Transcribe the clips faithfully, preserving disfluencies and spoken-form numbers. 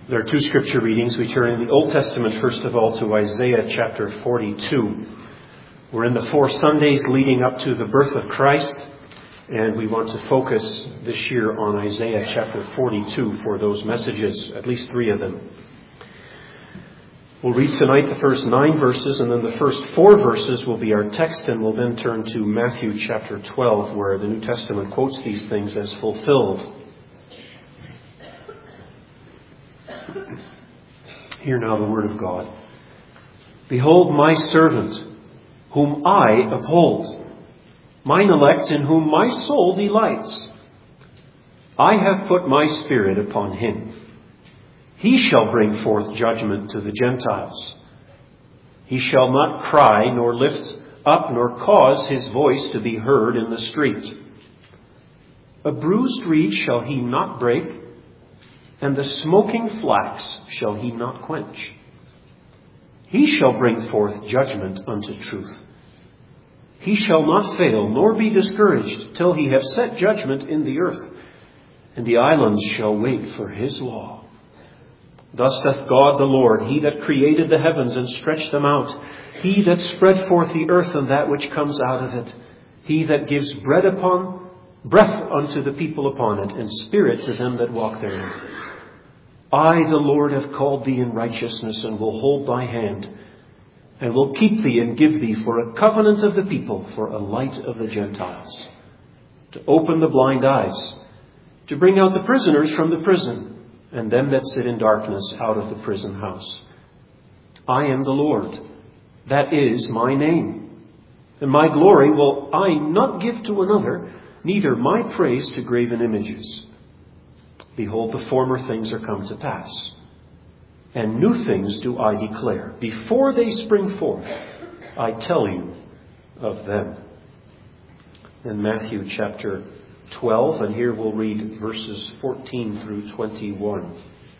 There are two scripture readings. We turn in the Old Testament, first of all, to Isaiah chapter forty-two. We're in the four Sundays leading up to the birth of Christ, and we want to focus this year on Isaiah chapter forty-two for those messages, at least three of them. We'll read tonight the first nine verses, and then the first four verses will be our text, and we'll then turn to Matthew chapter twelve, where the New Testament quotes these things as fulfilled. Hear now the word of God. Behold my servant, whom I uphold, mine elect in whom my soul delights. I have put my spirit upon him. He shall bring forth judgment to the Gentiles. He shall not cry, nor lift up, nor cause his voice to be heard in the street. A bruised reed shall he not break, and the smoking flax shall he not quench. He shall bring forth judgment unto truth. He shall not fail, nor be discouraged, till he have set judgment in the earth, and the islands shall wait for his law. Thus saith God the Lord, He that created the heavens and stretched them out, He that spread forth the earth and that which comes out of it, He that gives bread upon breath unto the people upon it, and spirit to them that walk therein. I, the Lord, have called thee in righteousness, and will hold thy hand, and will keep thee and give thee for a covenant of the people, for a light of the Gentiles, to open the blind eyes, to bring out the prisoners from the prison, and them that sit in darkness out of the prison house. I am the Lord, that is my name, and my glory will I not give to another, neither my praise to graven images. Behold, the former things are come to pass, and new things do I declare. Before they spring forth, I tell you of them. In Matthew chapter twelve, and here we'll read verses fourteen through twenty-one.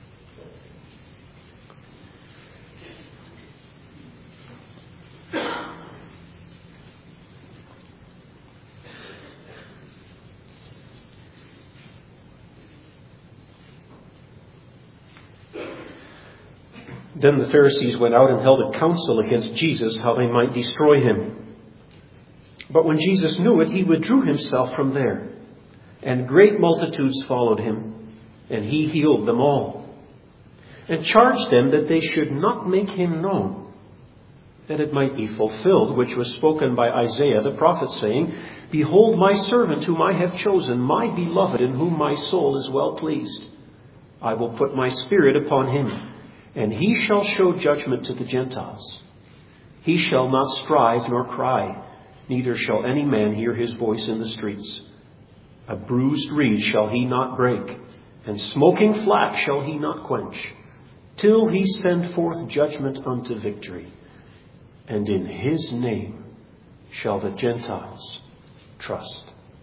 Then the Pharisees went out and held a council against Jesus, how they might destroy him. But when Jesus knew it, he withdrew himself from there. And great multitudes followed him, and he healed them all, and charged them that they should not make him known, that it might be fulfilled, which was spoken by Isaiah the prophet, saying, Behold my servant whom I have chosen, my beloved, in whom my soul is well pleased. I will put my spirit upon him, and he shall show judgment to the Gentiles. He shall not strive nor cry, neither shall any man hear his voice in the streets. A bruised reed shall he not break, and smoking flax shall he not quench, till he send forth judgment unto victory. And in his name shall the Gentiles trust.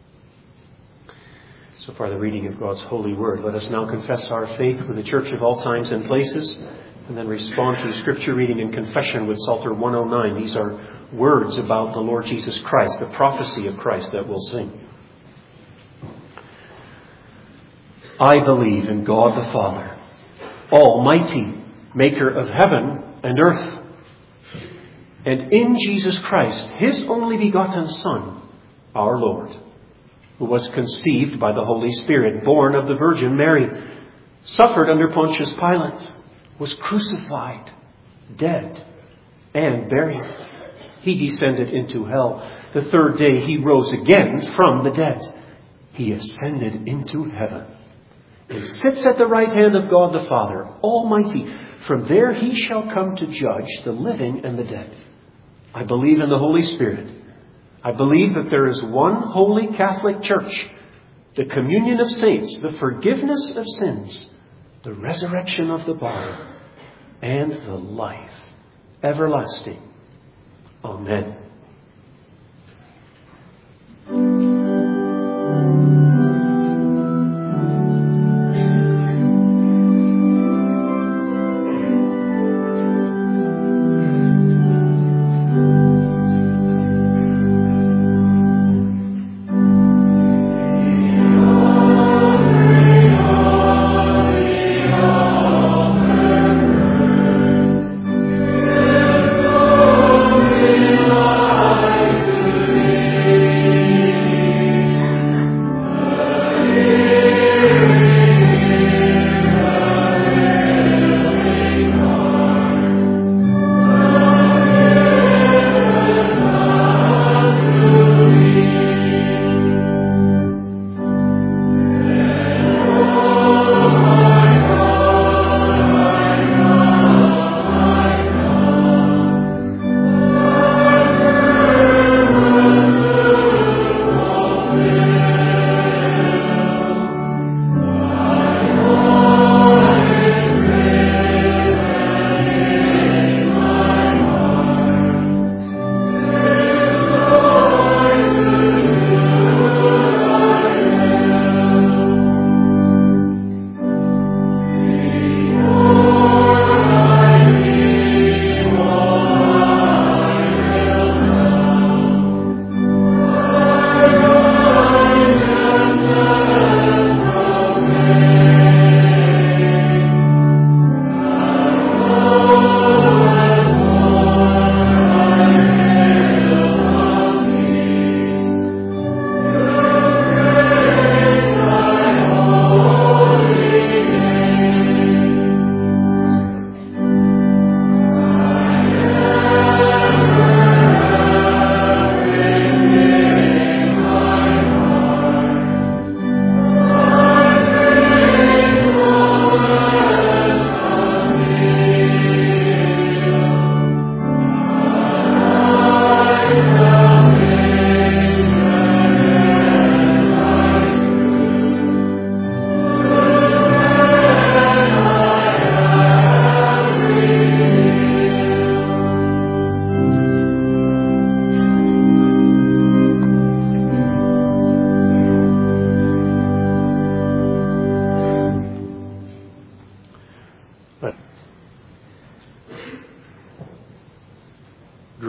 So far the reading of God's holy word. Let us now confess our faith with the church of all times and places, and then respond to the scripture reading and confession with Psalter one oh nine. These are words about the Lord Jesus Christ, the prophecy of Christ that we'll sing. I believe in God the Father, Almighty, maker of heaven and earth, and in Jesus Christ, his only begotten Son, our Lord, who was conceived by the Holy Spirit, born of the Virgin Mary, suffered under Pontius Pilate, was crucified, dead, and buried. He descended into hell. The third day he rose again from the dead. He ascended into heaven and sits at the right hand of God the Father, Almighty. From there he shall come to judge the living and the dead. I believe in the Holy Spirit. I believe that there is one holy Catholic Church, the communion of saints, the forgiveness of sins, the resurrection of the body, and the life everlasting. Amen.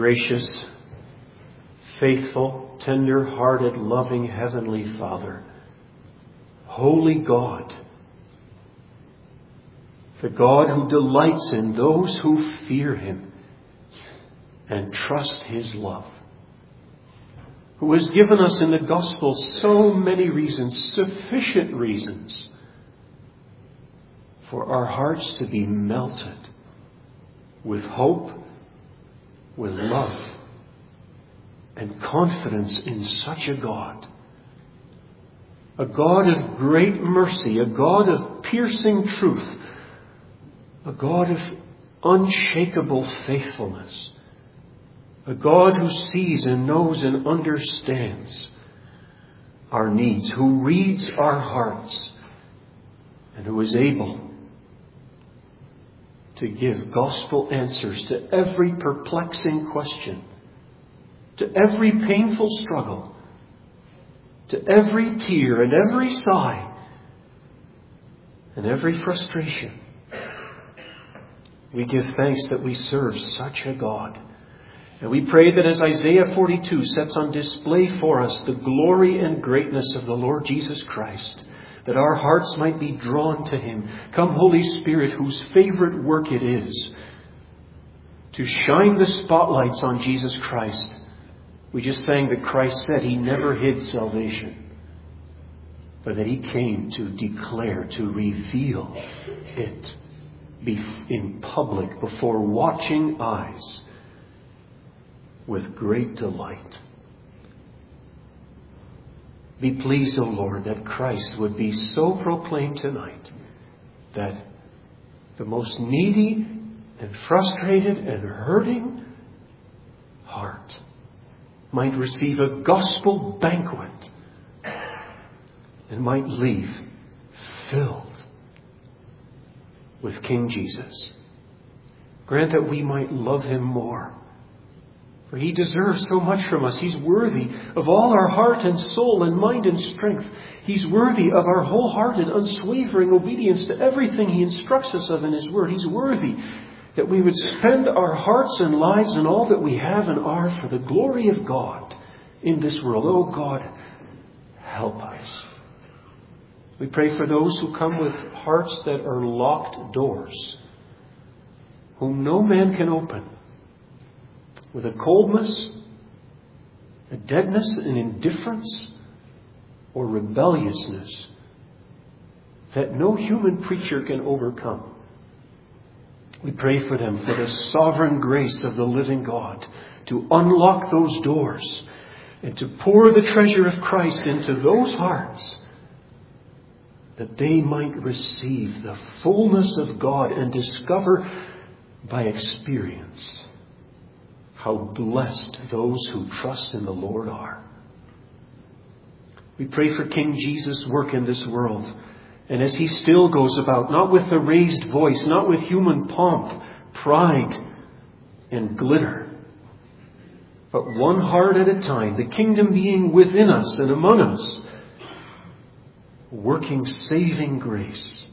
Gracious, faithful, tender-hearted, loving Heavenly Father, Holy God, the God who delights in those who fear Him and trust His love, who has given us in the gospel so many reasons, sufficient reasons, for our hearts to be melted with hope, with love, and confidence in such a God. A God of great mercy, a God of piercing truth, a God of unshakable faithfulness, a God who sees and knows and understands our needs, who reads our hearts, and who is able to give gospel answers to every perplexing question, to every painful struggle, to every tear and every sigh and every frustration. We give thanks that we serve such a God. And we pray that as Isaiah forty-two sets on display for us the glory and greatness of the Lord Jesus Christ, that our hearts might be drawn to Him. Come, Holy Spirit, whose favorite work it is to shine the spotlights on Jesus Christ. We just sang that Christ said He never hid salvation, but that He came to declare, to reveal it in public before watching eyes with great delight. Be pleased, O Lord, that Christ would be so proclaimed tonight that the most needy and frustrated and hurting heart might receive a gospel banquet and might leave filled with King Jesus. Grant that we might love Him more, for He deserves so much from us. He's worthy of all our heart and soul and mind and strength. He's worthy of our wholehearted, unswavering obedience to everything He instructs us of in His Word. He's worthy that we would spend our hearts and lives and all that we have and are for the glory of God in this world. Oh God, help us. We pray for those who come with hearts that are locked doors, whom no man can open, with a coldness, a deadness, an indifference, or rebelliousness that no human preacher can overcome. We pray for them for the sovereign grace of the living God to unlock those doors and to pour the treasure of Christ into those hearts, that they might receive the fullness of God and discover by experience how blessed those who trust in the Lord are. We pray for King Jesus' work in this world. And as He still goes about, not with the raised voice, not with human pomp, pride, and glitter, but one heart at a time, the kingdom being within us and among us, working saving grace.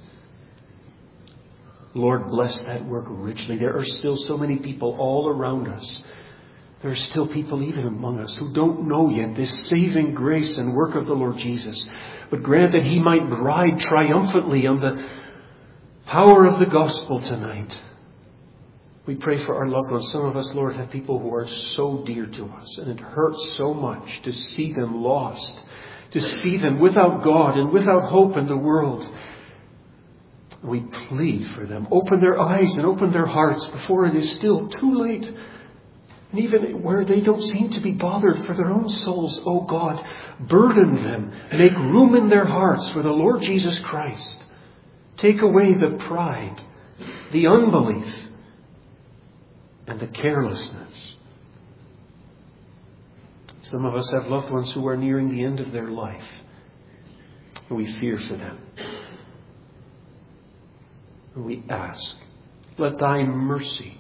Lord, bless that work richly. There are still so many people all around us. There are still people even among us who don't know yet this saving grace and work of the Lord Jesus. But grant that He might ride triumphantly on the power of the gospel tonight. We pray for our loved ones. Some of us, Lord, have people who are so dear to us, and it hurts so much to see them lost, to see them without God and without hope in the world. We plead for them. Open their eyes and open their hearts before it is still too late. And even where they don't seem to be bothered for their own souls, oh God, burden them. Make room in their hearts for the Lord Jesus Christ. Take away the pride, the unbelief, and the carelessness. Some of us have loved ones who are nearing the end of their life, and we fear for them. And we ask, let Thy mercy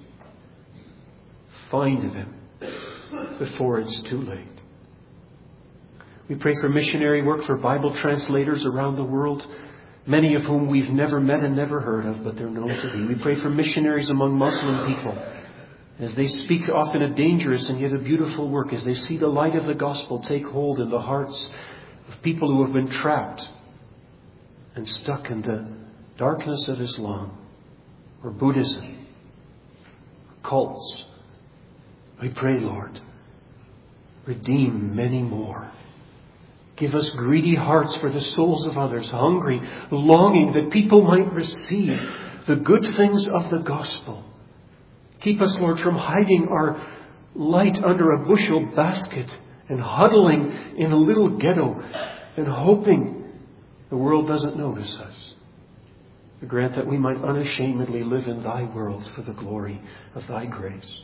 find them before it's too late. We pray for missionary work, for Bible translators around the world, many of whom we've never met and never heard of, but they're known to Thee. We pray for missionaries among Muslim people as they speak often a dangerous and yet a beautiful work, as they see the light of the gospel take hold in the hearts of people who have been trapped and stuck in the darkness of Islam or Buddhism or cults. We pray, Lord, redeem many more. Give us greedy hearts for the souls of others, hungry, longing that people might receive the good things of the gospel. Keep us, Lord, from hiding our light under a bushel basket and huddling in a little ghetto and hoping the world doesn't notice us. Grant that we might unashamedly live in Thy world for the glory of Thy grace.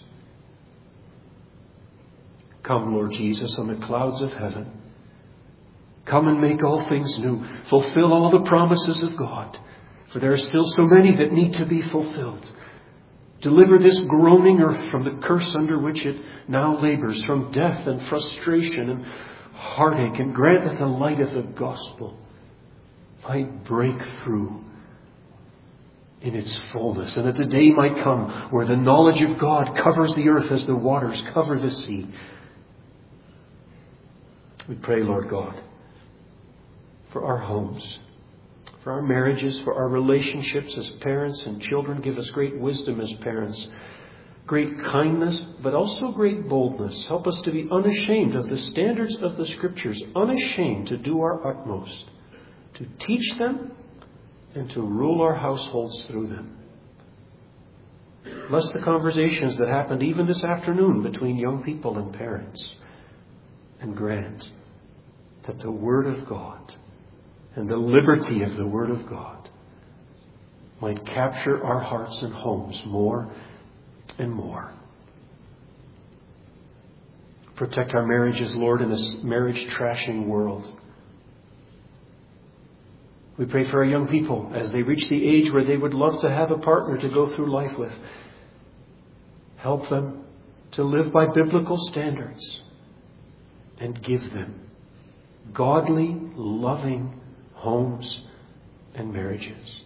Come, Lord Jesus, on the clouds of heaven. Come and make all things new. Fulfill all the promises of God. For there are still so many that need to be fulfilled. Deliver this groaning earth from the curse under which it now labors, from death and frustration and heartache, and grant that the light of the gospel might break through in its fullness, and that the day might come where the knowledge of God covers the earth as the waters cover the sea. We pray, Lord God, for our homes, for our marriages, for our relationships as parents and children. Give us great wisdom as parents, great kindness, but also great boldness. Help us to be unashamed of the standards of the Scriptures, unashamed to do our utmost, to teach them and to rule our households through them. Bless the conversations that happened even this afternoon between young people and parents, and grant that the Word of God and the liberty of the Word of God might capture our hearts and homes more and more. Protect our marriages, Lord, in this marriage-trashing world. We pray for our young people as they reach the age where they would love to have a partner to go through life with. Help them to live by biblical standards and give them godly, loving homes and marriages.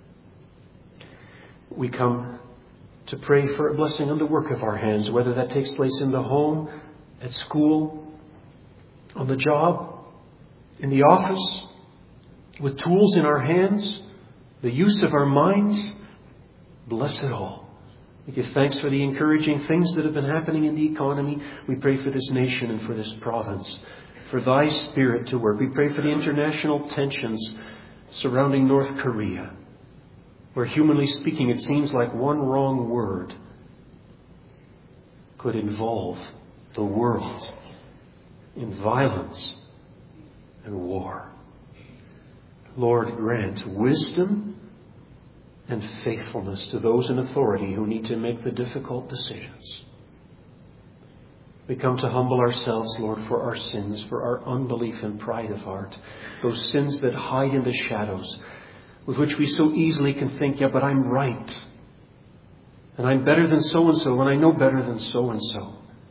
We come to pray for a blessing on the work of our hands, whether that takes place in the home, at school, on the job, in the office, with tools in our hands, the use of our minds. Bless it all. We give thanks for the encouraging things that have been happening in the economy. We pray for this nation and for this province, for Thy Spirit to work. We pray for the international tensions surrounding North Korea, where humanly speaking it seems like one wrong word could involve the world in violence and war. Lord, grant wisdom and faithfulness to those in authority who need to make the difficult decisions. We come to humble ourselves, Lord, for our sins, for our unbelief and pride of heart, those sins that hide in the shadows, with which we so easily can think, yeah, but I'm right, and I'm better than so-and-so, and I know better than so-and-so.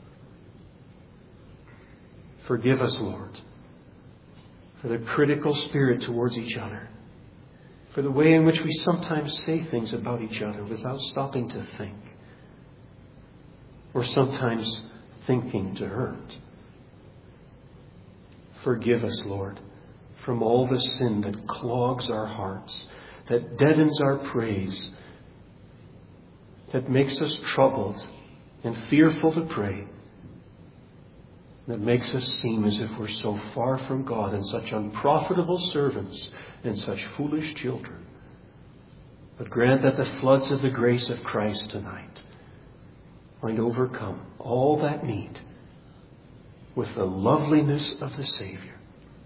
Forgive us, Lord, for the critical spirit towards each other, for the way in which we sometimes say things about each other without stopping to think, or sometimes thinking to hurt. Forgive us, Lord, from all the sin that clogs our hearts, that deadens our praise, that makes us troubled and fearful to pray, that makes us seem as if we're so far from God and such unprofitable servants and such foolish children. But grant that the floods of the grace of Christ tonight might overcome all that need with the loveliness of the Savior.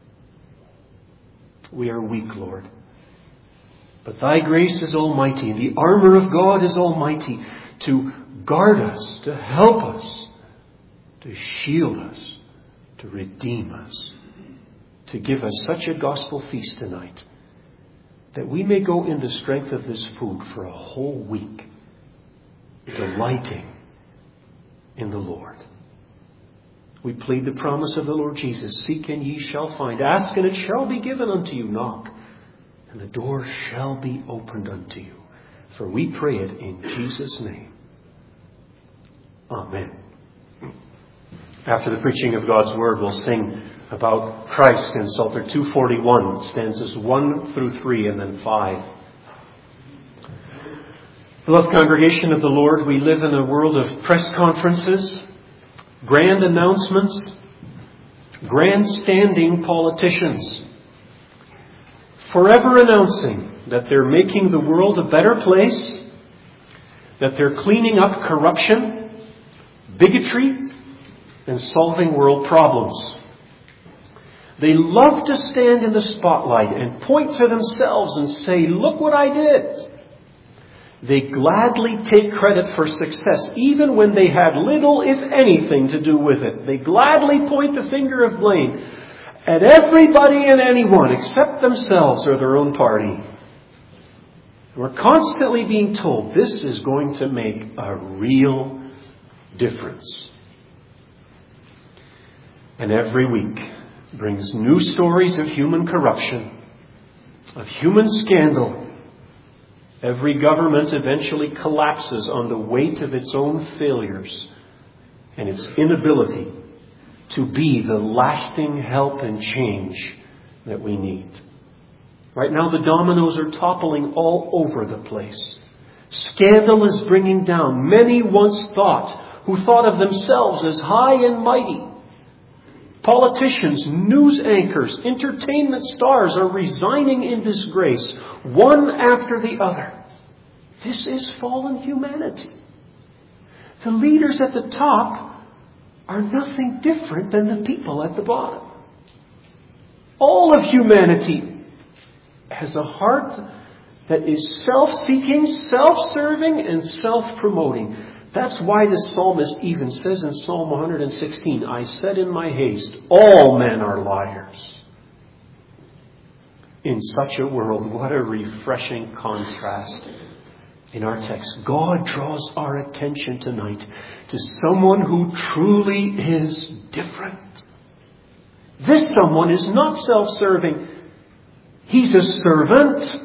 We are weak, Lord, but Thy grace is almighty, and the armor of God is almighty to guard us, to help us, to shield us, to redeem us, to give us such a gospel feast tonight that we may go in the strength of this food for a whole week, delighting in the Lord. We plead the promise of the Lord Jesus, seek and ye shall find, ask and it shall be given unto you, knock and the door shall be opened unto you. For we pray it in Jesus' name. Amen. After the preaching of God's Word, we'll sing about Christ in Psalter two forty-one, stanzas one through three and then five. Beloved congregation of the Lord, we live in a world of press conferences, grand announcements, grandstanding politicians, forever announcing that they're making the world a better place, that they're cleaning up corruption, bigotry, and solving world problems. They love to stand in the spotlight and point to themselves and say, "Look what I did." They gladly take credit for success, even when they had little, if anything, to do with it. They gladly point the finger of blame at everybody and anyone except themselves or their own party. We're constantly being told this is going to make a real difference. And every week brings new stories of human corruption, of human scandal. Every government eventually collapses on the weight of its own failures and its inability to be the lasting help and change that we need. Right now, the dominoes are toppling all over the place. Scandal is bringing down many once thought who thought of themselves as high and mighty. Politicians, news anchors, entertainment stars are resigning in disgrace, one after the other. This is fallen humanity. The leaders at the top are nothing different than the people at the bottom. All of humanity has a heart that is self-seeking, self-serving, and self-promoting. That's why the psalmist even says in Psalm one sixteen, "I said in my haste, all men are liars." In such a world, what a refreshing contrast. In our text, God draws our attention tonight to someone who truly is different. This someone is not self-serving. He's a servant.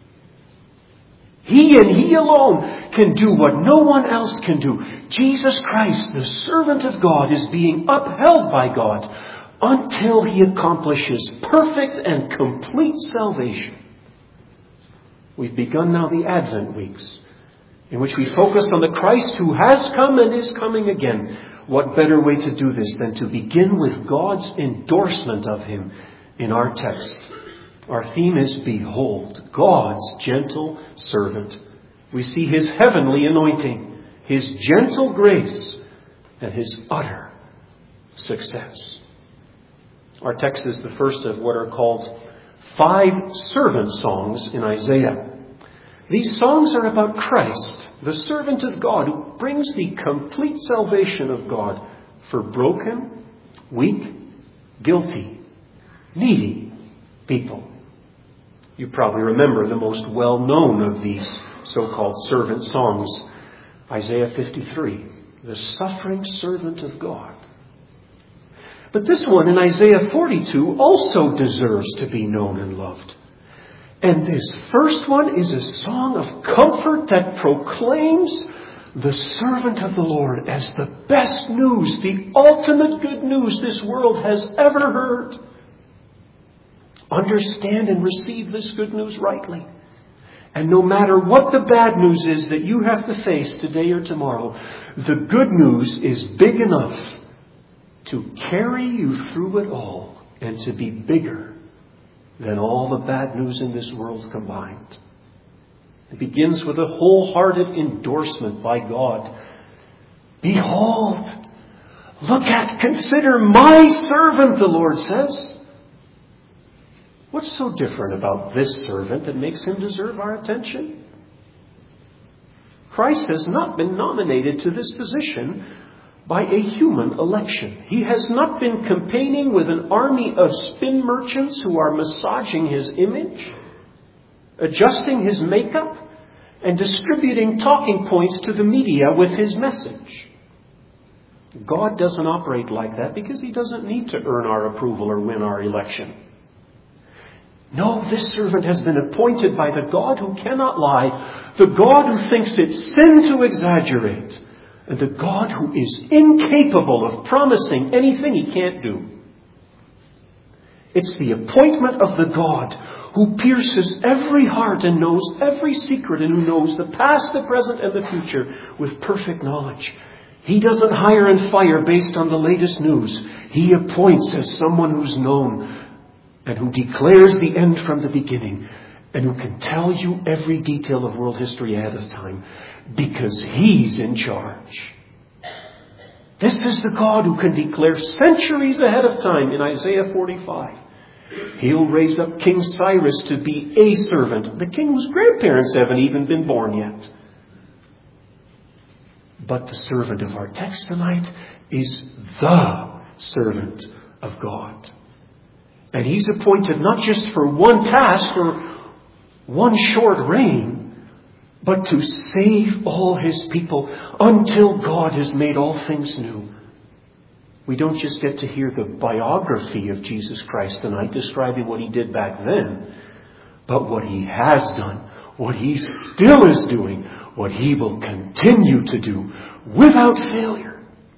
He and He alone can do what no one else can do. Jesus Christ, the servant of God, is being upheld by God until He accomplishes perfect and complete salvation. We've begun now the Advent weeks, in which we focus on the Christ who has come and is coming again. What better way to do this than to begin with God's endorsement of Him in our text? Our theme is, "Behold, God's gentle servant." We see His heavenly anointing, His gentle grace, and His utter success. Our text is the first of what are called five servant songs in Isaiah. These songs are about Christ, the servant of God, who brings the complete salvation of God for broken, weak, guilty, needy people. You probably remember the most well-known of these so-called servant songs, Isaiah fifty-three, the suffering servant of God. But this one in Isaiah forty-two also deserves to be known and loved. And this first one is a song of comfort that proclaims the servant of the Lord as the best news, the ultimate good news this world has ever heard. Understand and receive this good news rightly. And no matter what the bad news is that you have to face today or tomorrow, the good news is big enough to carry you through it all and to be bigger than all the bad news in this world combined. It begins with a wholehearted endorsement by God. "Behold, look at, consider my servant," the Lord says. What's so different about this servant that makes him deserve our attention? Christ has not been nominated to this position by a human election. He has not been campaigning with an army of spin merchants who are massaging His image, adjusting His makeup, and distributing talking points to the media with His message. God doesn't operate like that because He doesn't need to earn our approval or win our election. No, this servant has been appointed by the God who cannot lie, the God who thinks it sin to exaggerate, and the God who is incapable of promising anything He can't do. It's the appointment of the God who pierces every heart and knows every secret, and who knows the past, the present, and the future with perfect knowledge. He doesn't hire and fire based on the latest news. He appoints as someone who's known and who declares the end from the beginning, and who can tell you every detail of world history ahead of time because He's in charge. This is the God who can declare centuries ahead of time in Isaiah forty-five. He'll raise up King Cyrus to be a servant, the king whose grandparents haven't even been born yet. But the servant of our text tonight is the servant of God. And He's appointed not just for one task or one short reign, but to save all His people until God has made all things new. We don't just get to hear the biography of Jesus Christ tonight describing what He did back then, but what He has done, what He still is doing, what He will continue to do without failure.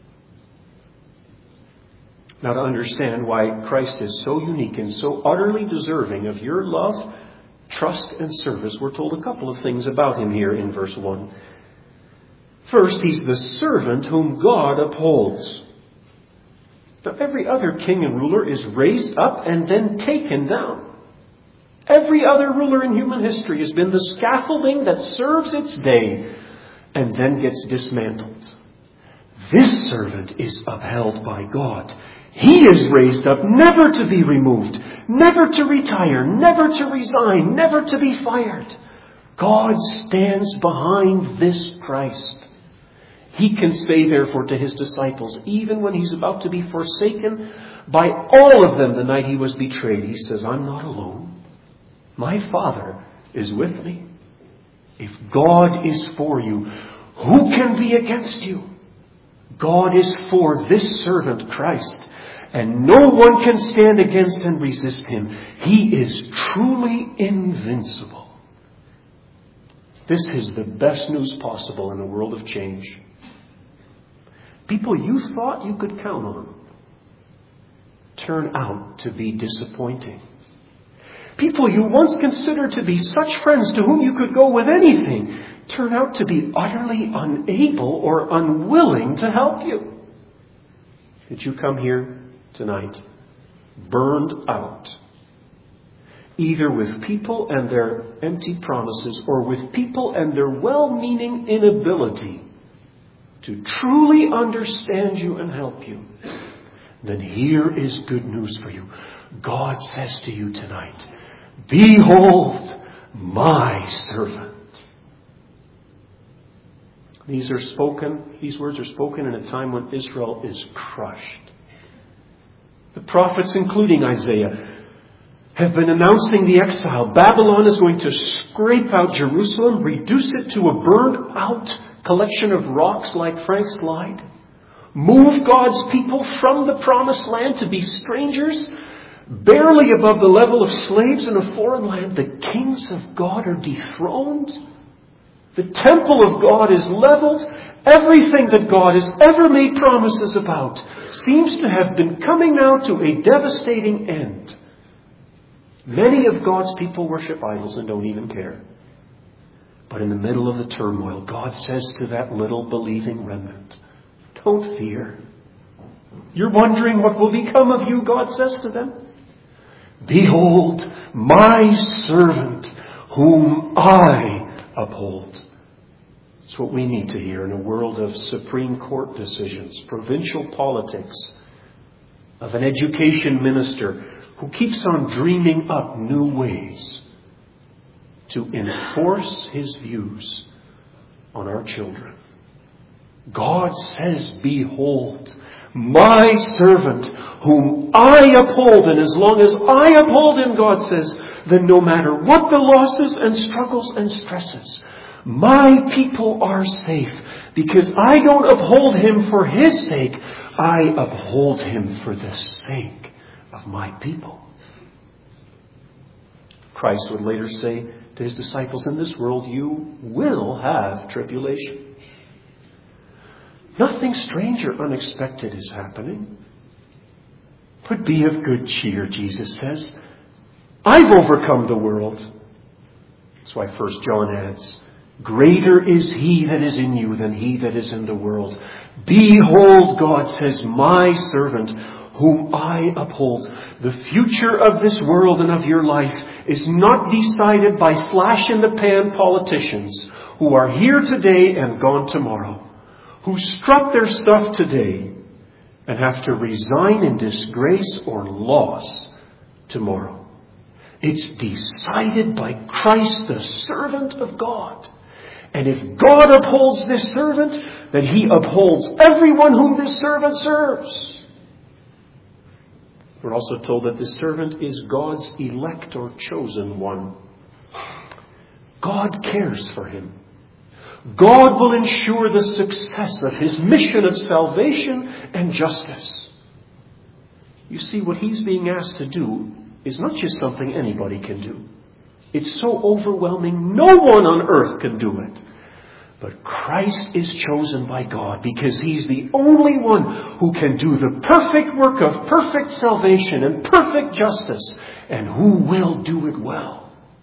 Now, to understand why Christ is so unique and so utterly deserving of your love, trust, and service, we're told a couple of things about Him here in verse one. First, He's the servant whom God upholds. Now, every other king and ruler is raised up and then taken down. Every other ruler in human history has been the scaffolding that serves its day and then gets dismantled. This servant is upheld by God. He is raised up never to be removed, never to retire, never to resign, never to be fired. God stands behind this Christ. He can say, therefore, to His disciples, even when He's about to be forsaken by all of them the night He was betrayed, He says, I'm not alone. My Father is with me. If God is for you, who can be against you? God is for this servant, Christ, and no one can stand against and resist Him. He is truly invincible. This is the best news possible in a world of change. People you thought you could count on turn out to be disappointing. People you once considered to be such friends to whom you could go with anything turn out to be utterly unable or unwilling to help you. Did you come here tonight burned out, either with people and their empty promises, or with people and their well-meaning inability to truly understand you and help you? Then here is good news for you. God says to you tonight, behold my servant. These are spoken, these words are spoken in a time when Israel is crushed. The prophets, including Isaiah, have been announcing the exile. Babylon is going to scrape out Jerusalem, reduce it to a burned out collection of rocks like Frank Slide, move God's people from the promised land to be strangers, barely above the level of slaves in a foreign land. The kings of God are dethroned. The temple of God is leveled. Everything that God has ever made promises about seems to have been coming now to a devastating end. Many of God's people worship idols and don't even care. But in the middle of the turmoil, God says to that little believing remnant, don't fear. You're wondering what will become of you, God says to them. Behold, my servant, whom I uphold. It's what we need to hear in a world of Supreme Court decisions, provincial politics, of an education minister who keeps on dreaming up new ways to enforce his views on our children. God says, behold, my servant, whom I uphold. And as long as I uphold him, God says, then no matter what the losses and struggles and stresses, my people are safe. Because I don't uphold him for his sake. I uphold him for the sake of my people. Christ would later say to his disciples, in this world you will have tribulation. Nothing strange or unexpected is happening. But be of good cheer, Jesus says. I've overcome the world. That's why First John adds, greater is he that is in you than he that is in the world. Behold, God says, my servant, whom I uphold. The future of this world and of your life is not decided by flash-in-the-pan politicians who are here today and gone tomorrow, who struck their stuff today and have to resign in disgrace or loss tomorrow. It's decided by Christ, the servant of God. And if God upholds this servant, then he upholds everyone whom this servant serves. We're also told that this servant is God's elect or chosen one. God cares for him. God will ensure the success of his mission of salvation and justice. You see, what he's being asked to do is not just something anybody can do. It's so overwhelming, no one on earth can do it. But Christ is chosen by God because he's the only one who can do the perfect work of perfect salvation and perfect justice, and who will do it well.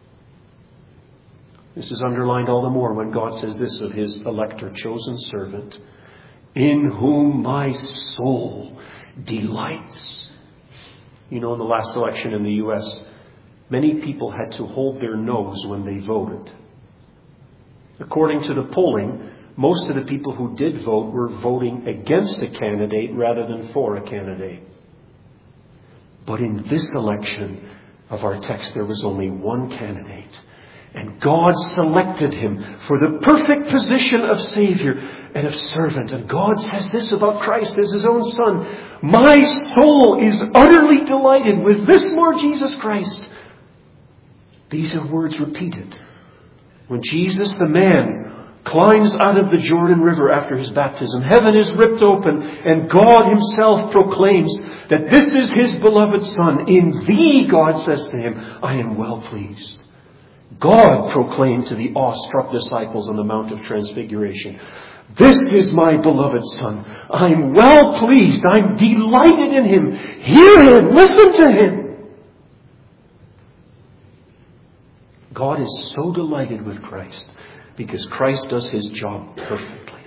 This is underlined all the more when God says this of his elect or chosen servant, in whom my soul delights. You know, in the last election in the U S, many people had to hold their nose when they voted. According to the polling, most of the people who did vote were voting against a candidate rather than for a candidate. But in this election of our text, there was only one candidate. And God selected him for the perfect position of Savior and of servant. And God says this about Christ as his own Son. My soul is utterly delighted with this Lord Jesus Christ. These are words repeated. When Jesus, the man, climbs out of the Jordan River after his baptism, heaven is ripped open and God himself proclaims that this is his beloved Son. In thee, God says to him, I am well pleased. God proclaimed to the awestruck disciples on the Mount of Transfiguration, this is my beloved Son. I'm well pleased. I'm delighted in him. Hear him. Listen to him. God is so delighted with Christ because Christ does his job perfectly.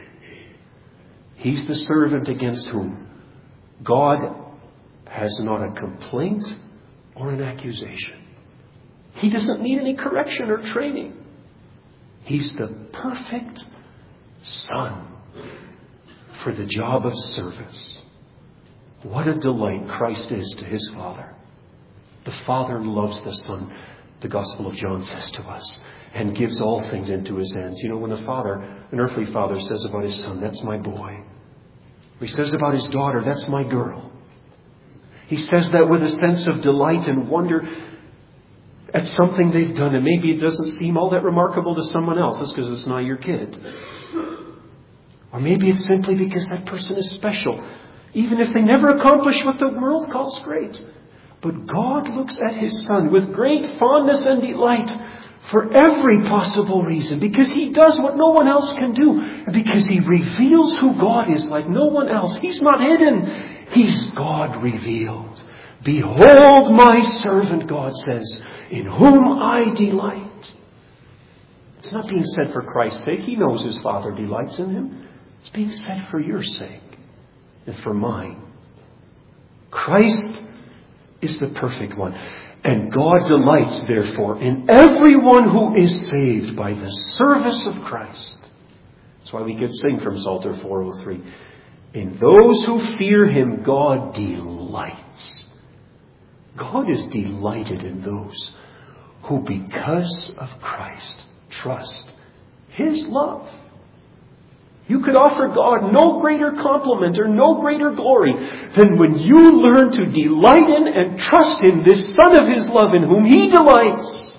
He's the servant against whom God has not a complaint or an accusation. He doesn't need any correction or training. He's the perfect Son for the job of service. What a delight Christ is to his Father. The Father loves the Son, the Gospel of John says to us, and gives all things into his hands. You know, when a father, an earthly father, says about his son, that's my boy. He says about his daughter, that's my girl. He says that with a sense of delight and wonder at something they've done, and maybe it doesn't seem all that remarkable to someone else. That's because it's not your kid. Or maybe it's simply because that person is special, even if they never accomplish what the world calls great. But God looks at his Son with great fondness and delight for every possible reason, because he does what no one else can do, and because he reveals who God is like no one else. He's not hidden. He's God revealed. Behold my servant, God says, in whom I delight. It's not being said for Christ's sake. He knows his Father delights in him. It's being said for your sake and for mine. Christ is the perfect one. And God delights, therefore, in everyone who is saved by the service of Christ. That's why we could sing from Psalter four oh three. In those who fear him, God delights. God is delighted in those who, because of Christ, trust his love. You could offer God no greater compliment or no greater glory than when you learn to delight in and trust in this Son of his love in whom he delights.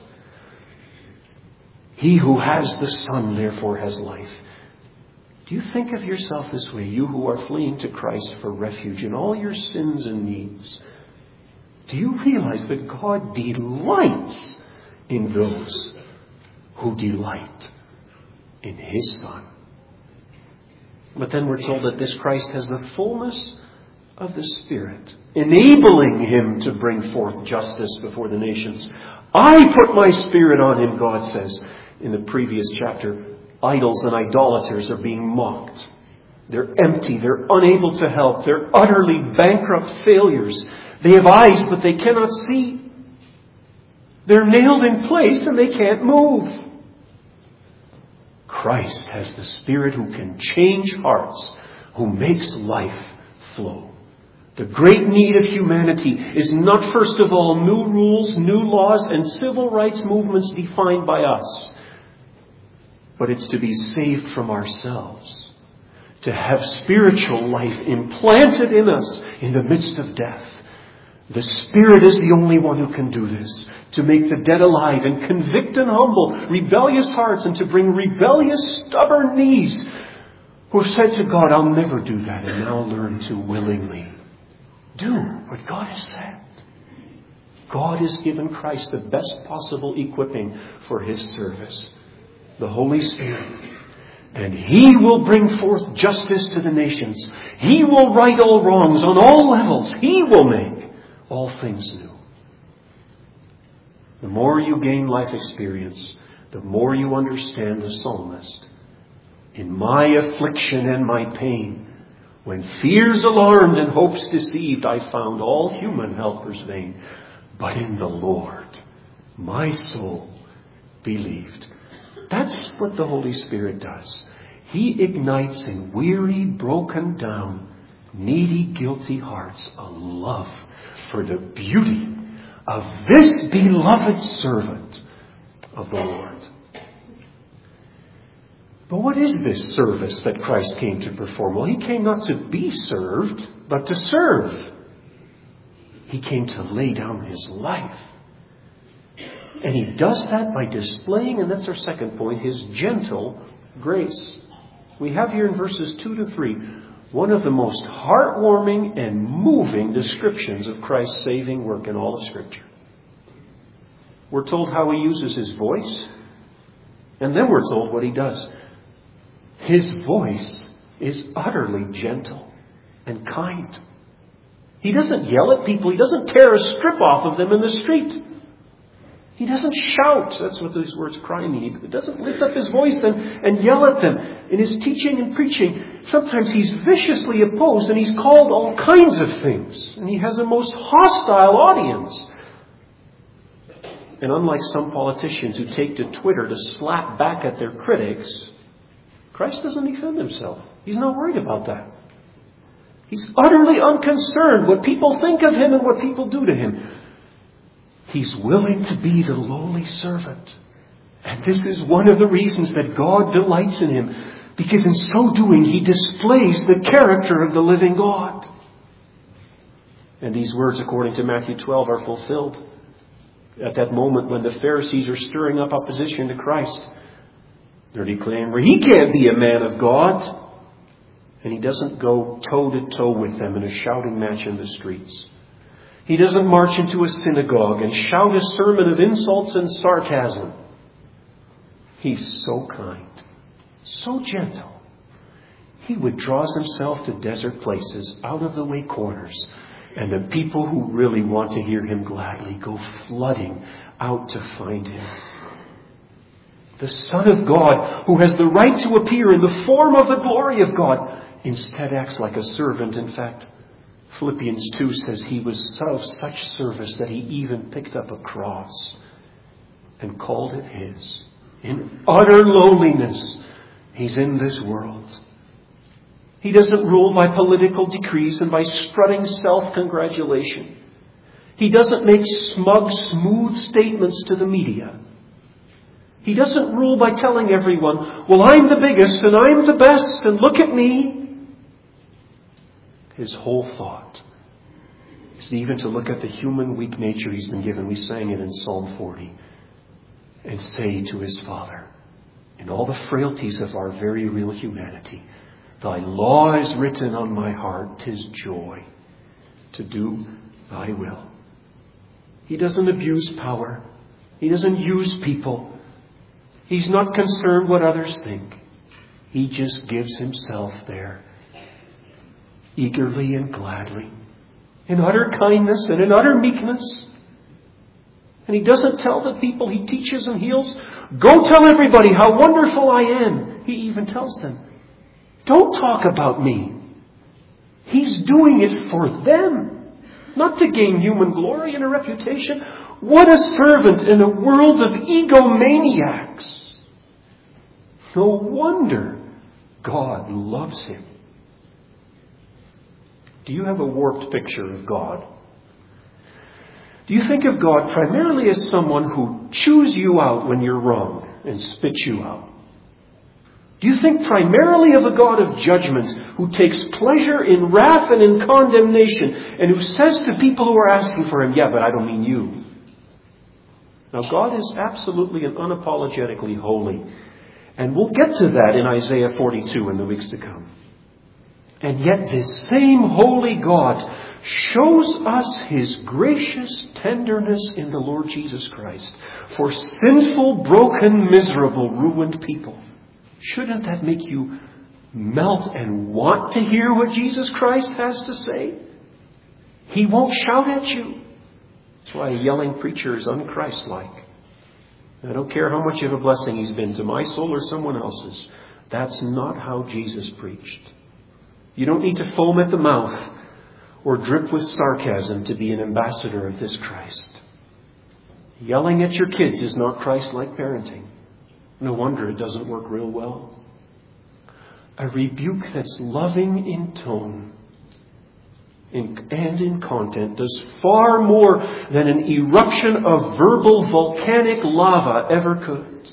He who has the Son, therefore, has life. Do you think of yourself this way, you who are fleeing to Christ for refuge in all your sins and needs? Do you realize that God delights in those who delight in his Son? But then we're told that this Christ has the fullness of the Spirit, enabling him to bring forth justice before the nations. I put my Spirit on him, God says in the previous chapter. Idols and idolaters are being mocked. They're empty. They're unable to help. They're utterly bankrupt failures. They have eyes, but they cannot see. They're nailed in place and they can't move. Christ has the Spirit who can change hearts, who makes life flow. The great need of humanity is not, first of all, new rules, new laws, and civil rights movements defined by us. But it's to be saved from ourselves. To have spiritual life implanted in us in the midst of death. The Spirit is the only one who can do this. To make the dead alive and convict and humble rebellious hearts, and to bring rebellious, stubborn knees who have said to God, I'll never do that, and now learn to willingly do what God has said. God has given Christ the best possible equipping for his service. The Holy Spirit. And he will bring forth justice to the nations. He will right all wrongs on all levels. He will make all things new. The more you gain life experience, the more you understand the psalmist. In my affliction and my pain, when fears alarmed and hopes deceived, I found all human helpers vain. But in the Lord, my soul believed. That's what the Holy Spirit does. He ignites in weary, broken down, needy, guilty hearts a love for the beauty of this beloved servant of the Lord. But what is this service that Christ came to perform? Well, he came not to be served, but to serve. He came to lay down his life. And he does that by displaying, and that's our second point, his gentle grace. We have here in verses two to three one of the most heartwarming and moving descriptions of Christ's saving work in all of Scripture. We're told how he uses his voice, and then we're told what he does. His voice is utterly gentle and kind. He doesn't yell at people. He doesn't tear a strip off of them in the street. He doesn't shout. That's what those words cry mean. He doesn't lift up his voice and, and yell at them. In his teaching and preaching, sometimes he's viciously opposed and he's called all kinds of things. And he has a most hostile audience. And unlike some politicians who take to Twitter to slap back at their critics, Christ doesn't defend himself. He's not worried about that. He's utterly unconcerned what people think of him and what people do to him. He's willing to be the lowly servant. And this is one of the reasons that God delights in him. Because in so doing, he displays the character of the living God. And these words, according to Matthew twelve, are fulfilled at that moment when the Pharisees are stirring up opposition to Christ. They're declaring, he can't be a man of God. And he doesn't go toe to toe with them in a shouting match in the streets. He doesn't march into a synagogue and shout a sermon of insults and sarcasm. He's so kind, so gentle. He withdraws himself to desert places, out of the way corners, and the people who really want to hear him gladly go flooding out to find him. The Son of God, who has the right to appear in the form of the glory of God, instead acts like a servant. In fact, Philippians two says he was of such service that he even picked up a cross and called it his. In utter lowliness, he's in this world. He doesn't rule by political decrees and by strutting self-congratulation. He doesn't make smug, smooth statements to the media. He doesn't rule by telling everyone, well, I'm the biggest and I'm the best and look at me. His whole thought is even to look at the human weak nature he's been given. We sang it in Psalm forty. And say to his Father, in all the frailties of our very real humanity, thy law is written on my heart, 'tis joy to do thy will. He doesn't abuse power. He doesn't use people. He's not concerned what others think. He just gives himself there, eagerly and gladly, in utter kindness and in utter meekness. And he doesn't tell the people he teaches and heals, "Go tell everybody how wonderful I am." He even tells them, "Don't talk about me." He's doing it for them, not to gain human glory and a reputation. What a servant in a world of egomaniacs. No wonder God loves him. Do you have a warped picture of God? Do you think of God primarily as someone who chews you out when you're wrong and spits you out? Do you think primarily of a God of judgment who takes pleasure in wrath and in condemnation and who says to people who are asking for him, "Yeah, but I don't mean you"? Now, God is absolutely and unapologetically holy. And we'll get to that in Isaiah forty-two in the weeks to come. And yet this same holy God shows us his gracious tenderness in the Lord Jesus Christ for sinful, broken, miserable, ruined people. Shouldn't that make you melt and want to hear what Jesus Christ has to say? He won't shout at you. That's why a yelling preacher is unchristlike. I don't care how much of a blessing he's been to my soul or someone else's. That's not how Jesus preached. You don't need to foam at the mouth or drip with sarcasm to be an ambassador of this Christ. Yelling at your kids is not Christ-like parenting. No wonder it doesn't work real well. A rebuke that's loving in tone and in content does far more than an eruption of verbal volcanic lava ever could.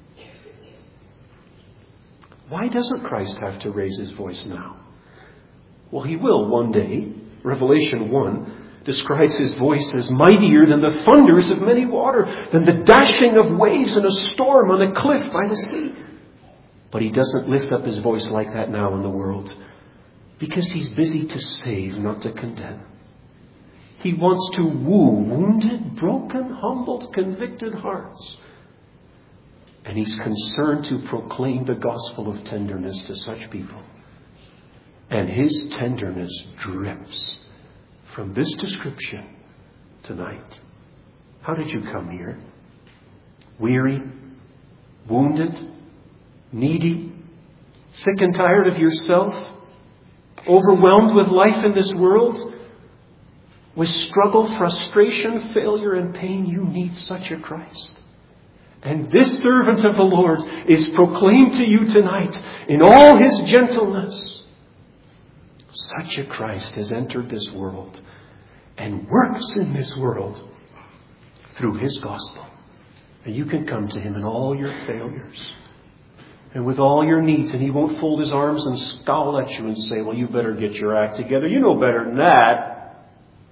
Why doesn't Christ have to raise his voice now? Well, he will one day. Revelation one describes his voice as mightier than the thunders of many water, than the dashing of waves in a storm on a cliff by the sea. But he doesn't lift up his voice like that now in the world, because he's busy to save, not to condemn. He wants to woo wounded, broken, humbled, convicted hearts. And he's concerned to proclaim the gospel of tenderness to such people. And his tenderness drips from this description tonight. How did you come here? Weary, wounded, needy, sick and tired of yourself, overwhelmed with life in this world, with struggle, frustration, failure, and pain. You need such a Christ. And this servant of the Lord is proclaimed to you tonight in all his gentleness. Such a Christ has entered this world and works in this world through his gospel. And you can come to him in all your failures and with all your needs, and he won't fold his arms and scowl at you and say, "Well, you better get your act together. You know better than that."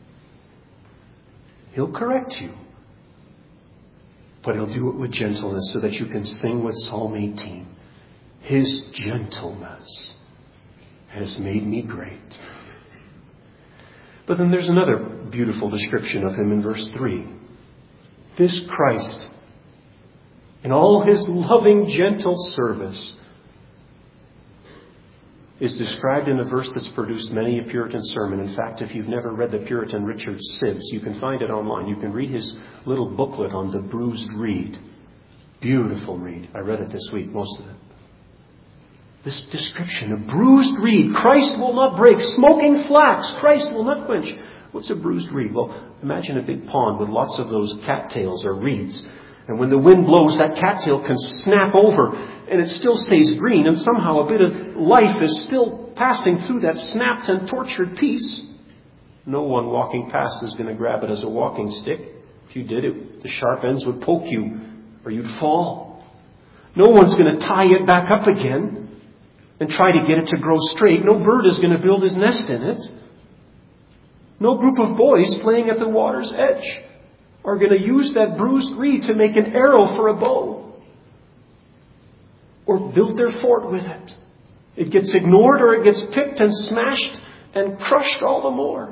He'll correct you. But he'll do it with gentleness so that you can sing with Psalm eighteen. His gentleness has made me great. But then there's another beautiful description of him in verse three. This Christ, in all his loving, gentle service, is described in a verse that's produced many a Puritan sermon. In fact, if you've never read the Puritan Richard Sibbes, you can find it online. You can read his little booklet on the bruised reed. Beautiful read. I read it this week, most of it. This description, a bruised reed, Christ will not break. Smoking flax, Christ will not quench. What's a bruised reed? Well, imagine a big pond with lots of those cattails or reeds. And when the wind blows, that cattail can snap over and it still stays green. And somehow a bit of life is still passing through that snapped and tortured piece. No one walking past is going to grab it as a walking stick. If you did it, the sharp ends would poke you or you'd fall. No one's going to tie it back up again and try to get it to grow straight. No bird is going to build his nest in it. No group of boys playing at the water's edge are going to use that bruised reed to make an arrow for a bow or build their fort with it. It gets ignored or it gets picked and smashed and crushed all the more.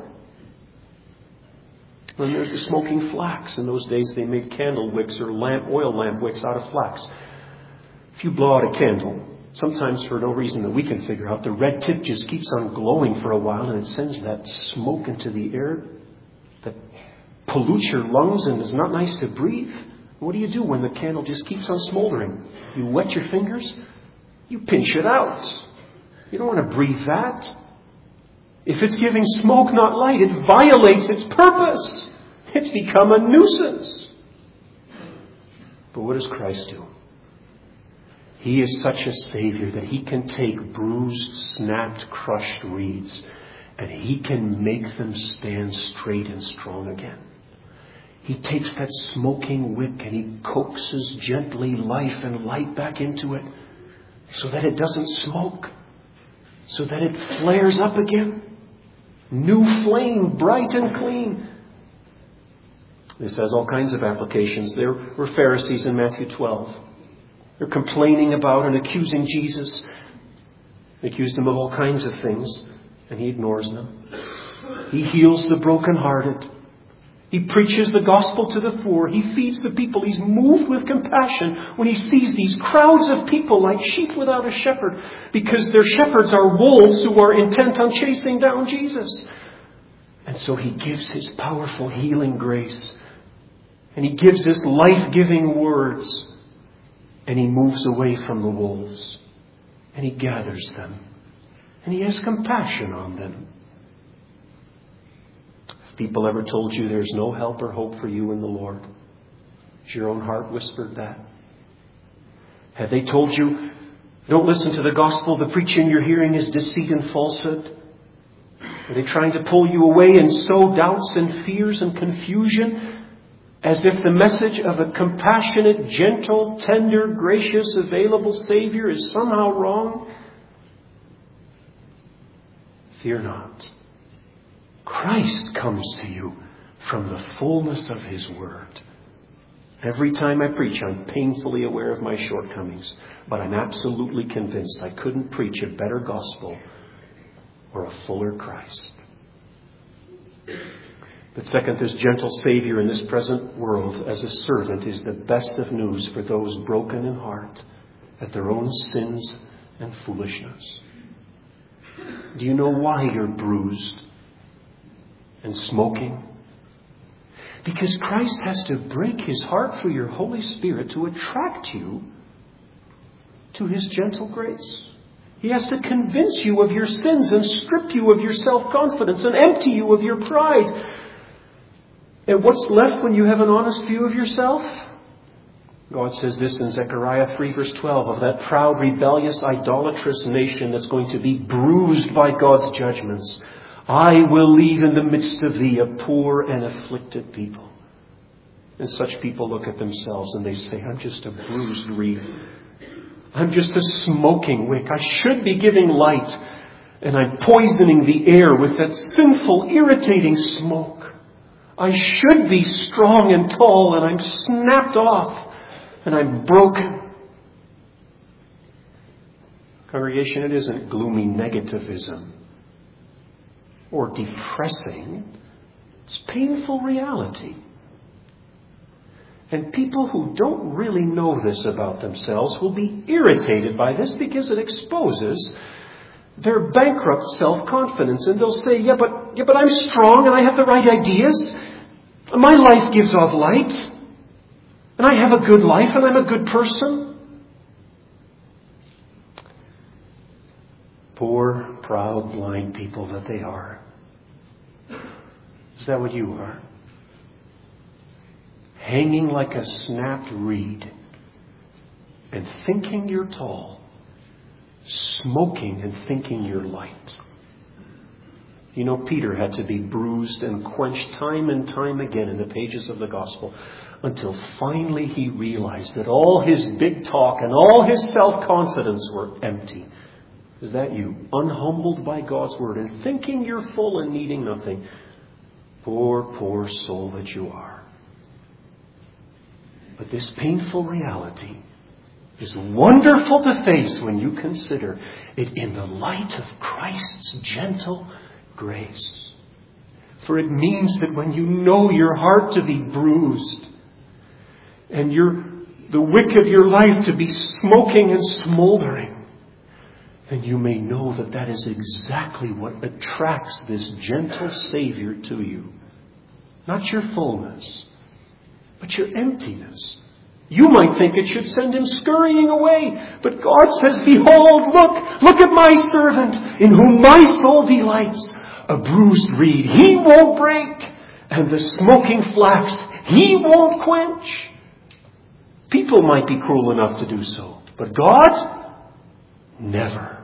Then there's the smoking flax. In those days they made candle wicks or lamp, oil lamp wicks out of flax. If you blow out a candle, sometimes for no reason that we can figure out, the red tip just keeps on glowing for a while and it sends that smoke into the air that pollutes your lungs and is not nice to breathe. What do you do when the candle just keeps on smoldering? You wet your fingers? You pinch it out. You don't want to breathe that. If it's giving smoke, not light, it violates its purpose. It's become a nuisance. But what does Christ do? He is such a Savior that He can take bruised, snapped, crushed reeds and He can make them stand straight and strong again. He takes that smoking wick and He coaxes gently life and light back into it so that it doesn't smoke, so that it flares up again. New flame, bright and clean. This has all kinds of applications. There were Pharisees in Matthew twelve. They're complaining about and accusing Jesus. They accused Him of all kinds of things, and He ignores them. He heals the brokenhearted. He preaches the gospel to the poor. He feeds the people. He's moved with compassion when He sees these crowds of people like sheep without a shepherd, because their shepherds are wolves who are intent on chasing down Jesus. And so He gives His powerful healing grace. And He gives His life-giving words. And He moves away from the wolves. And He gathers them. And He has compassion on them. Have people ever told you there's no help or hope for you in the Lord? Has your own heart whispered that? Have they told you, don't listen to the gospel, the preaching you're hearing is deceit and falsehood? Are they trying to pull you away and sow doubts and fears and confusion, as if the message of a compassionate, gentle, tender, gracious, available Savior is somehow wrong? Fear not. Christ comes to you from the fullness of His Word. Every time I preach, I'm painfully aware of my shortcomings, but I'm absolutely convinced I couldn't preach a better gospel or a fuller Christ. But second, this gentle Savior in this present world as a servant is the best of news for those broken in heart at their own sins and foolishness. Do you know why you're bruised and smoking? Because Christ has to break His heart through your Holy Spirit to attract you to His gentle grace. He has to convince you of your sins and strip you of your self-confidence and empty you of your pride. And what's left when you have an honest view of yourself? God says this in Zechariah three verse twelve, of that proud, rebellious, idolatrous nation that's going to be bruised by God's judgments. I will leave in the midst of thee a poor and afflicted people. And such people look at themselves and they say, I'm just a bruised reed. I'm just a smoking wick. I should be giving light. And I'm poisoning the air with that sinful, irritating smoke. I should be strong and tall, and I'm snapped off, and I'm broken. Congregation, it isn't gloomy negativism or depressing. It's painful reality. And people who don't really know this about themselves will be irritated by this because it exposes their bankrupt self-confidence. And they'll say, yeah, but, yeah, but I'm strong and I have the right ideas. My life gives off light. And I have a good life and I'm a good person. Poor, proud, blind people that they are. Is that what you are? Hanging like a snapped reed and thinking you're tall, smoking and thinking you're light. You know, Peter had to be bruised and quenched time and time again in the pages of the gospel until finally he realized that all his big talk and all his self-confidence were empty. Is that you? Unhumbled by God's word and thinking you're full and needing nothing. Poor, poor soul that you are. But this painful reality is wonderful to face when you consider it in the light of Christ's gentle grace. For it means that when you know your heart to be bruised and your, the wick of your life to be smoking and smoldering, then you may know that that is exactly what attracts this gentle Savior to you. Not your fullness, but your emptiness. You might think it should send him scurrying away. But God says, behold, look, look at my servant in whom my soul delights. A bruised reed he won't break, and the smoking flax he won't quench. People might be cruel enough to do so, but God, never.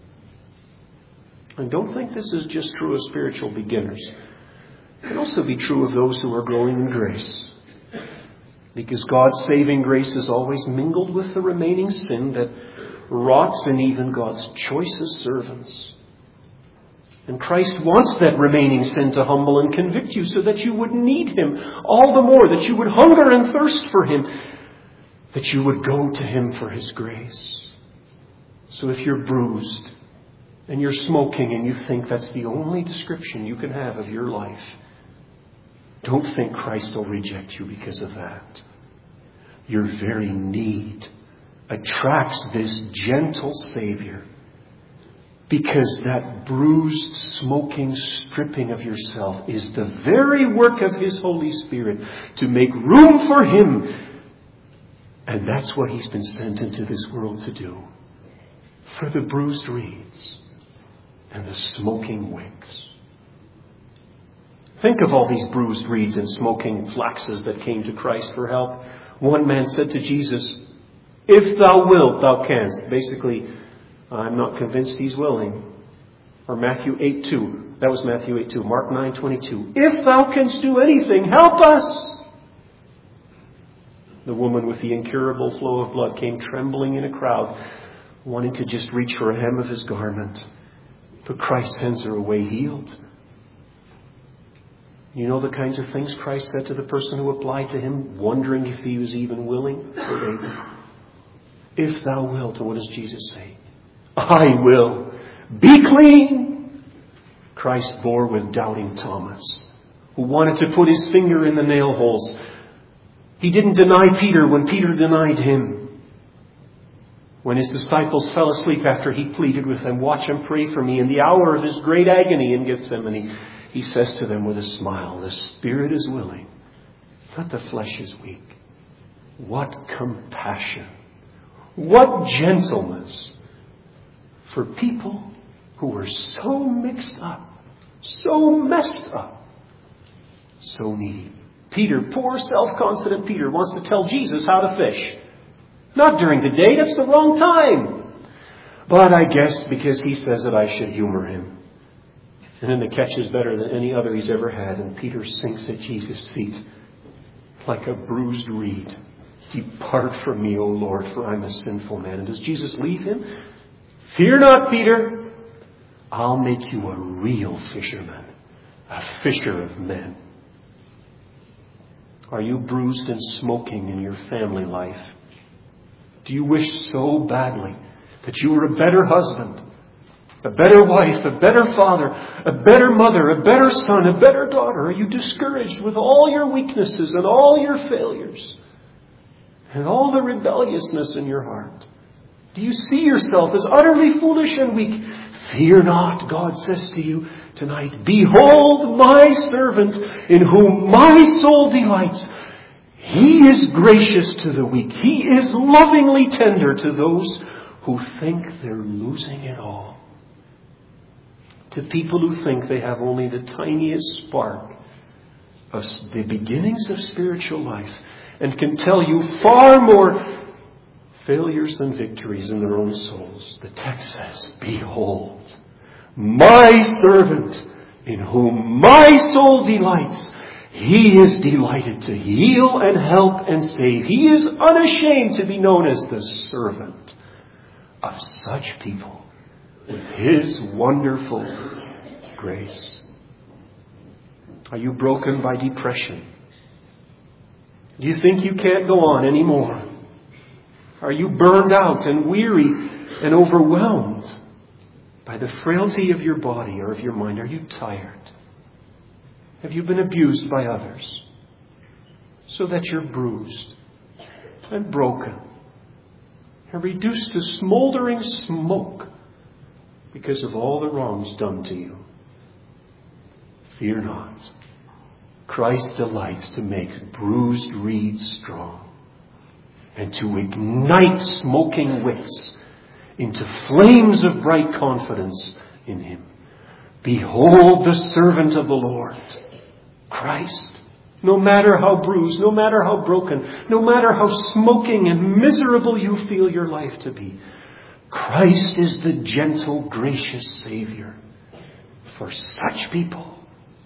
And don't think this is just true of spiritual beginners. It can also be true of those who are growing in grace. Because God's saving grace is always mingled with the remaining sin that rots in even God's choicest servants. And Christ wants that remaining sin to humble and convict you so that you would need him all the more, that you would hunger and thirst for him, that you would go to him for his grace. So if you're bruised and you're smoking and you think that's the only description you can have of your life, don't think Christ will reject you because of that. Your very need attracts this gentle Savior, because that bruised, smoking stripping of yourself is the very work of his Holy Spirit to make room for him. And that's what he's been sent into this world to do. For the bruised reeds and the smoking wicks. Think of all these bruised reeds and smoking flaxes that came to Christ for help. One man said to Jesus, if thou wilt, thou canst. Basically, I'm not convinced he's willing. Or Matthew eight two. That was Matthew eight two. Mark nine twenty-two. If thou canst do anything, help us. The woman with the incurable flow of blood came trembling in a crowd, wanting to just reach for a hem of his garment. But Christ sends her away healed. You know the kinds of things Christ said to the person who applied to him, wondering if he was even willing or able. If thou wilt, and what does Jesus say? I will. Be clean. Christ bore with doubting Thomas, who wanted to put his finger in the nail holes. He didn't deny Peter when Peter denied him. When his disciples fell asleep after he pleaded with them, watch and pray for me, in the hour of his great agony in Gethsemane, he says to them with a smile, the spirit is willing, but the flesh is weak. What compassion. What gentleness for people who were so mixed up, so messed up, so needy. Peter, poor self-confident Peter, wants to tell Jesus how to fish. Not during the day, that's the wrong time. But I guess because he says it, I should humor him. And then the catch is better than any other he's ever had. And Peter sinks at Jesus' feet like a bruised reed. Depart from me, O Lord, for I'm a sinful man. And does Jesus leave him? Fear not, Peter. I'll make you a real fisherman, a fisher of men. Are you bruised and smoking in your family life? Do you wish so badly that you were a better husband, a better wife, a better father, a better mother, a better son, a better daughter? Are you discouraged with all your weaknesses and all your failures and all the rebelliousness in your heart? Do you see yourself as utterly foolish and weak? Fear not, God says to you tonight. Behold my servant in whom my soul delights. He is gracious to the weak. He is lovingly tender to those who think they're losing it all. To people who think they have only the tiniest spark of the beginnings of spiritual life and can tell you far more failures than victories in their own souls. The text says, behold, my servant in whom my soul delights. He is delighted to heal and help and save. He is unashamed to be known as the servant of such people with his wonderful grace. Are you broken by depression? Do you think you can't go on anymore? Are you burned out and weary and overwhelmed by the frailty of your body or of your mind? Are you tired? Have you been abused by others so that you're bruised and broken and reduced to smoldering smoke because of all the wrongs done to you. Fear not. Christ delights to make bruised reeds strong and to ignite smoking wicks into flames of bright confidence in Him. Behold the servant of the Lord, Christ. No matter how bruised, no matter how broken, no matter how smoking and miserable you feel your life to be, Christ is the gentle, gracious Savior for such people.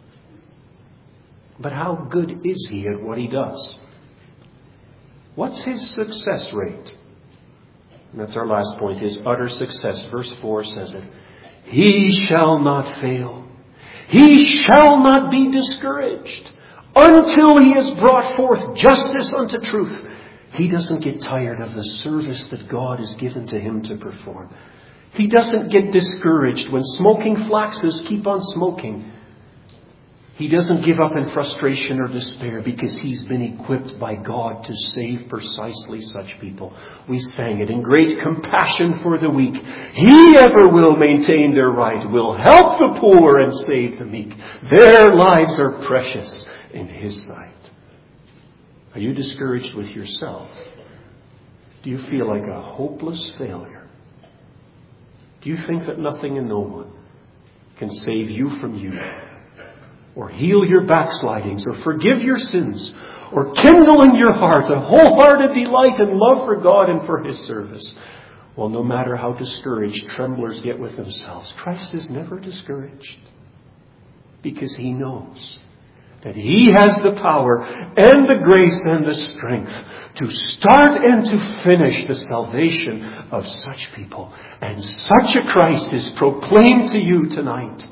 But how good is He at what He does? What's His success rate? And that's our last point, His utter success. Verse four says it. He shall not fail. He shall not be discouraged until He has brought forth justice unto truth. He doesn't get tired of the service that God has given to Him to perform. He doesn't get discouraged when smoking flaxes keep on smoking. He doesn't give up in frustration or despair because he's been equipped by God to save precisely such people. We sang it, in great compassion for the weak, He ever will maintain their right, will help the poor and save the meek. Their lives are precious in His sight. Are you discouraged with yourself? Do you feel like a hopeless failure? Do you think that nothing and no one can save you from you? Or heal your backslidings, or forgive your sins, or kindle in your heart a wholehearted delight and love for God and for His service? Well, no matter how discouraged tremblers get with themselves, Christ is never discouraged, because He knows that He has the power and the grace and the strength to start and to finish the salvation of such people. And such a Christ is proclaimed to you tonight.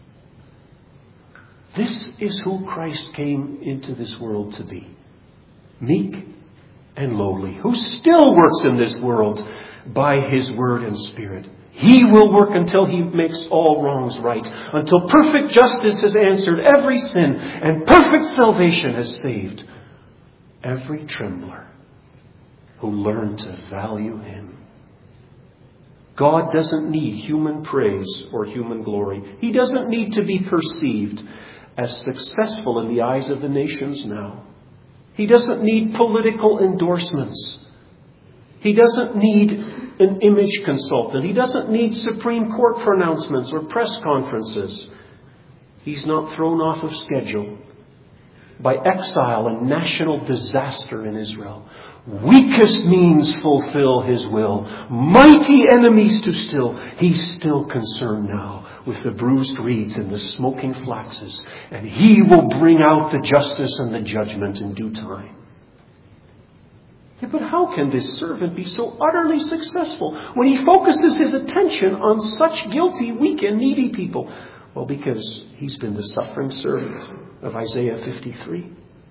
This is who Christ came into this world to be. Meek and lowly, who still works in this world by His word and Spirit. He will work until He makes all wrongs right, until perfect justice has answered every sin and perfect salvation has saved every trembler who learned to value Him. God doesn't need human praise or human glory. He doesn't need to be perceived as successful in the eyes of the nations now. He doesn't need political endorsements. He doesn't need an image consultant. He doesn't need Supreme Court pronouncements or press conferences. He's not thrown off of schedule by exile and national disaster in Israel. Weakest means fulfill His will. Mighty enemies to still. He's still concerned now with the bruised reeds and the smoking flaxes. And He will bring out the justice and the judgment in due time. Yeah, but how can this servant be so utterly successful when he focuses his attention on such guilty, weak, and needy people? Well, because he's been the suffering servant of Isaiah fifty-three.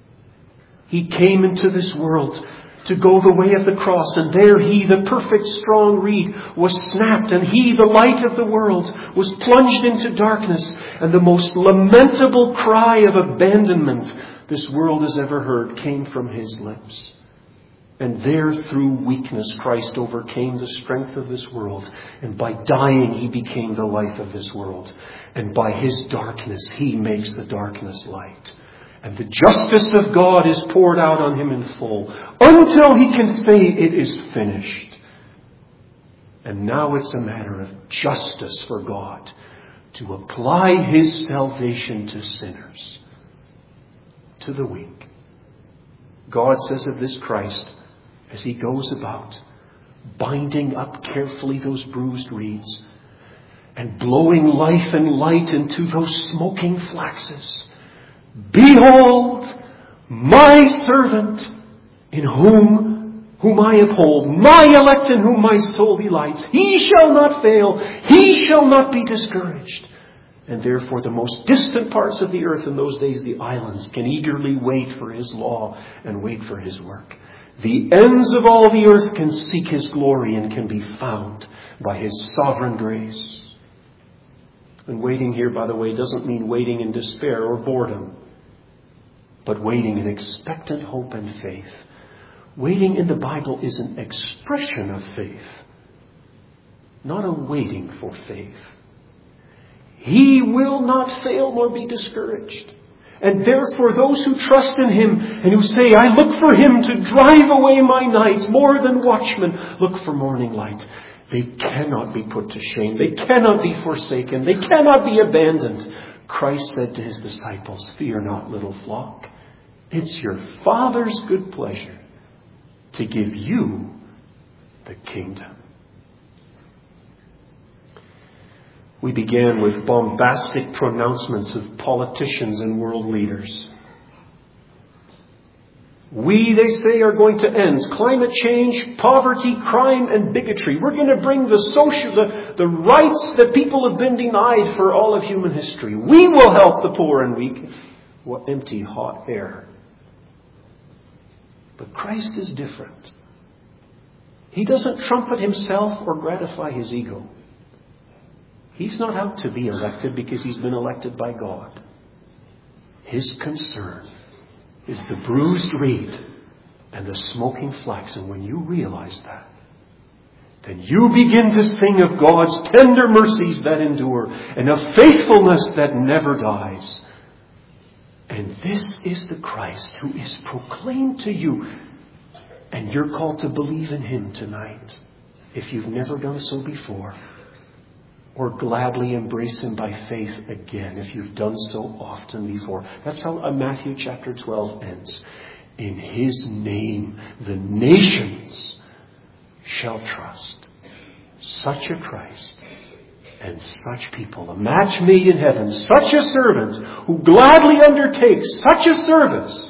He came into this world to go the way of the cross, and there He, the perfect strong reed, was snapped, and He, the light of the world, was plunged into darkness, and the most lamentable cry of abandonment this world has ever heard came from His lips. And there, through weakness, Christ overcame the strength of this world. And by dying, He became the life of this world. And by His darkness, He makes the darkness light. And the justice of God is poured out on Him in full until He can say it is finished. And now it's a matter of justice for God to apply His salvation to sinners, to the weak. God says of this Christ, as He goes about binding up carefully those bruised reeds and blowing life and light into those smoking flaxes, Behold, my servant in whom, whom I uphold, my elect in whom my soul delights. He shall not fail. He shall not be discouraged. And therefore the most distant parts of the earth in those days, the islands, can eagerly wait for His law and wait for His work. The ends of all the earth can seek His glory and can be found by His sovereign grace. And waiting here, by the way, doesn't mean waiting in despair or boredom, but waiting in expectant hope and faith. Waiting in the Bible is an expression of faith. not a waiting for faith. He will not fail nor be discouraged. And therefore those who trust in Him and who say, I look for Him to drive away my night more than watchmen look for morning light, they cannot be put to shame. They cannot be forsaken. They cannot be abandoned. Christ said to His disciples, fear not, little flock. It's your Father's good pleasure to give you the kingdom. We began with bombastic pronouncements of politicians and world leaders. We, they say, are going to end climate change, poverty, crime, and bigotry. We're going to bring the social, the, the rights that people have been denied for all of human history. We will help the poor and weak. What empty, hot air. But Christ is different. He doesn't trumpet Himself or gratify His ego. He's not out to be elected because He's been elected by God. His concern is the bruised reed and the smoking flax. And when you realize that, then you begin to sing of God's tender mercies that endure and of faithfulness that never dies. And this is the Christ who is proclaimed to you. And you're called to believe in Him tonight, if you've never done so before. Or gladly embrace Him by faith again, if you've done so often before. That's how Matthew chapter twelve ends. In His name the nations shall trust. Such a Christ and such people. A match made in heaven. Such a servant who gladly undertakes such a service.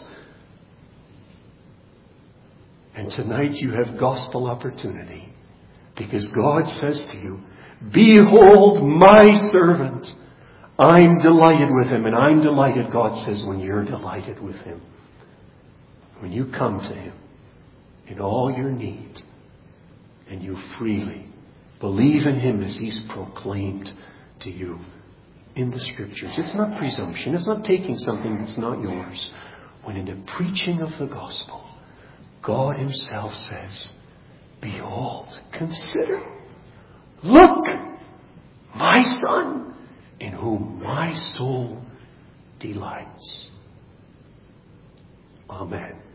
And tonight you have gospel opportunity. Because God says to you, behold my servant. I'm delighted with him. And I'm delighted, God says, when you're delighted with him. When you come to him in all your need. And you freely believe in him as he's proclaimed to you in the Scriptures. It's not presumption. It's not taking something that's not yours. When in the preaching of the gospel, God himself says, behold, consider, look, my Son, in whom my soul delights. Amen.